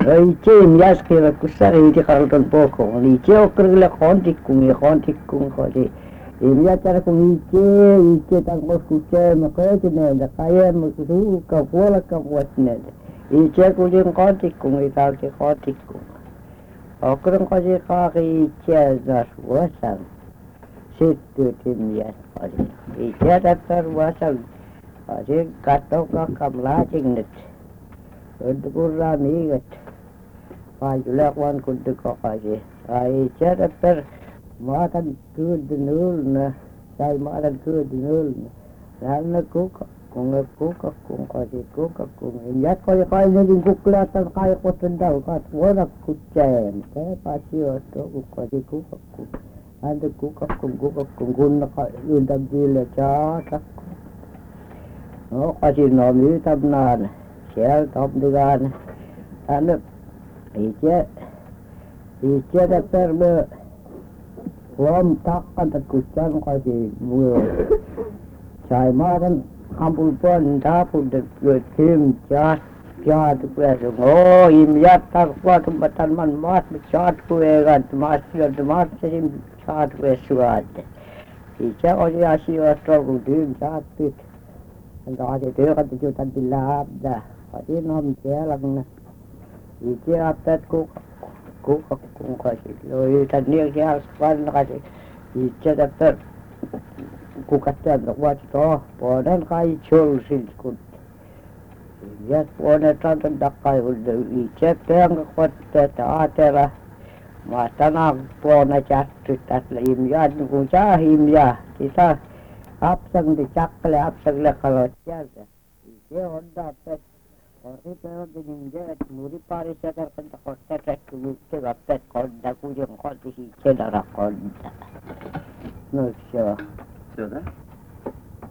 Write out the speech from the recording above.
Iche miaskeva kusari di karton poko. Iche okrele kontikung kodi. Imia cara kung iche tangkos kuche makete ne da kaya musu ka pola ka watne. Iche kujing kontikung italke kontikung. Okreng kodi kaki iche das wasan. Situ timias kodi. Iche datar wasan. Kodi katoka kamlacing net. Untuk kurang ingat. Pajulakwan kudu kakaje. Ai cara per makan kudu nul na. Sai makan kudu nul na. Lalu kuka kung kaje kuka kung. Injat kaya kaya naging kuklatan kaya ko tendau kat wala kucem. Kaya pasti oto kaje kuka kung. Ada kuka kung guna kaya undang jila catak. Oh kaje nomi tabnan. Sial top dengan anu iche da perbe rom takkan terkucang kasi bu sai maran kampul pon dapur de tim jas jas kueso oh imyat tak kuat tempatan man mat jas kuegan mas sim jas kuesuat iche oli asia tro tim jas pit anda ade de kan tujuan dilap dah pati nom jelang na iche apet kung kasi lo itan niya siya span kasi iche dapat kukatan wat to ponan kai chol sil kut ya ponan tan dakai udah iche teng kwat ta atera matana pona jatuh tas imya nuja imya kita absang dicakle absang le kalau siapa iche onda apet Ori pero diningge muri pare sadar kanta kotta tekku apet konda kujeng konti si cedara konda. No sure. Sudah?